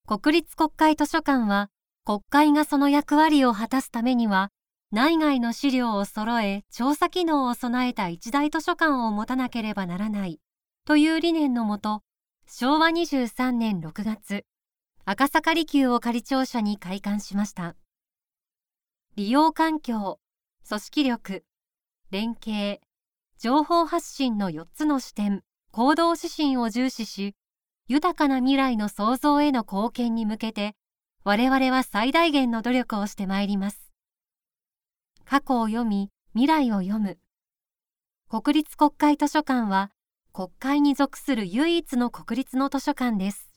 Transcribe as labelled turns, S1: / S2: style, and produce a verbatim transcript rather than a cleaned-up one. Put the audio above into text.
S1: 国立国会図書館は、国会がその役割を果たすためには、内外の資料を揃え、調査機能を備えた一大図書館を持たなければならない、という理念のもと、しょうわにじゅうさんねんろくがつ、赤坂離宮を仮庁舎に開館しました。利用環境、組織力、連携、情報発信のよっつの視点、行動指針を重視し、豊かな未来の創造への貢献に向けて、我々は最大限の努力をしてまいります。過去を読み、未来を読む。国立国会図書館は、国会に属する唯一の国立の図書館です。